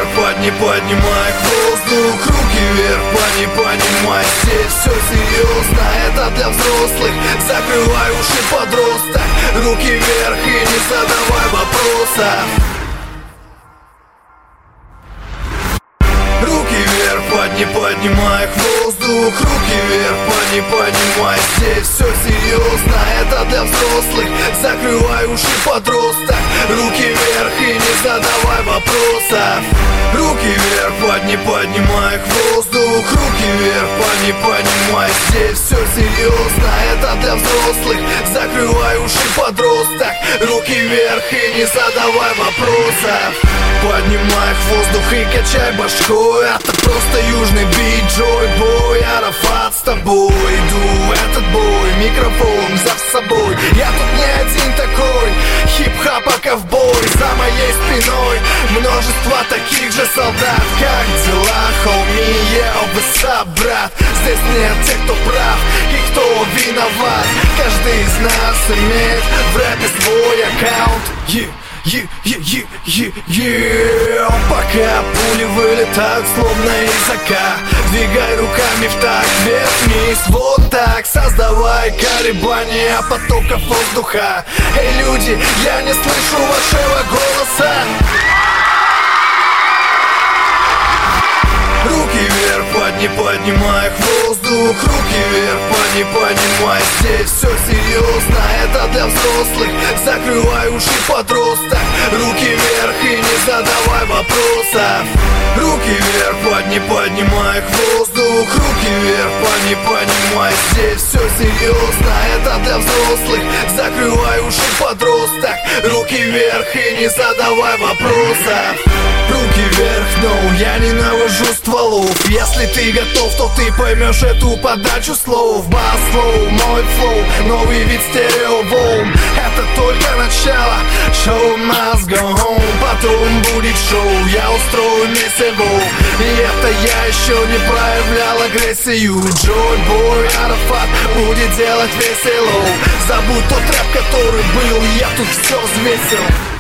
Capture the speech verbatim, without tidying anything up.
вверх, подни, поднимай в воздух. Руки вверх, подни, поднимай. Здесь все серьезно, это для взрослых. Закрывай уши, подросток. Руки вверх и не задавай вопросов. Руки вверх, подни, поднимай в воздух. Руки вверх, подни, поднимай. Здесь все серьезно, это для взрослых. Закрывай уши, подросток. Руки вверх и не задавай вопросов. Руки вверх, подни, поднимай в воздух. Руки вверх, подни, поднимай. Здесь все серьезно, это для взрослых. Закрывай уши, подросток. Руки вверх и не задавай вопросов. Поднимай в воздух и качай башкой. Это просто южный бит, Джой Бой. Арафат с тобой, иду в этот бой. Микрофон взяв с собой. Я тут не один такой. Хип-хапа ковбой. За моей спиной множество таких же солдат. Как дела, хоми, ео, высап, брат. Здесь нет тех, кто прав и кто виноват. Каждый из нас имеет в рэпе свой аккаунт. yeah. Е, е, е, е, е. Пока пули вылетают словно из ока, двигай руками в такт, вверх-вниз, вот так. Создавай колебания потоков воздуха. Эй, люди, я не слышу вашего голоса. Руки вверх, подни, поднимай в воздух. Руки вверх, подни, поднимай. Здесь все серьезно, это для взрослых. Закрывай уши, подросток. Руки вверх и не задавай вопросов. Руки вверх, подни, поднимай в воздух. Руки вверх, подни, поднимай. Здесь все серьезно, это для взрослых. Закрывай уши, подросток. Руки вверх и не задавай вопросов. Руки вверх, но я ненавижу стволов. Если ты готов, то ты поймешь эту подачу слов. Бас-флоу, мой флоу, новый вид стереоволн. Это только начало, шоу must go home. Потом будет шоу, я устрою месиво. И это я еще не проявлял агрессию. Джой Бой, Арафат будет делать весело. Забудь тот рэп, который был, я тут все взвесил.